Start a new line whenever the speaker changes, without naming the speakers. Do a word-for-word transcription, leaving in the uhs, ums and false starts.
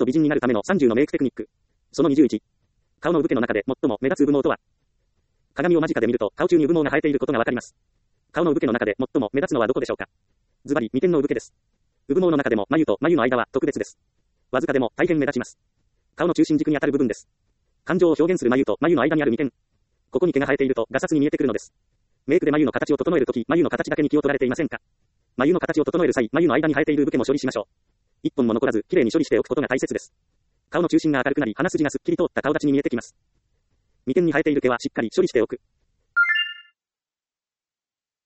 と美人になるためのさんじゅうのメイクテクニック。そのにじゅういち。顔の産毛の中で最も目立つ産毛とは。鏡を間近で見ると顔中に産毛が生えていることがわかります。顔の産毛の中で最も目立つのはどこでしょうか。ズバリ、眉間の産毛です。産毛の中でも眉と眉の間は特別です。わずかでも大変目立ちます。顔の中心軸にあたる部分です。感情を表現する眉と眉の間にある眉間。ここに毛が生えているとガサツに見えてくるのです。メイクで眉の形を整えるとき、眉の形だけに気を取られていませんか。眉の形を整える際、眉の間に生えている産毛も処理しましょう。一本も残らず、きれいに処理しておくことが大切です。顔の中心が明るくなり、鼻筋がすっきり通った顔立ちに見えてきます。眉間に生えている毛はしっかり処理しておく。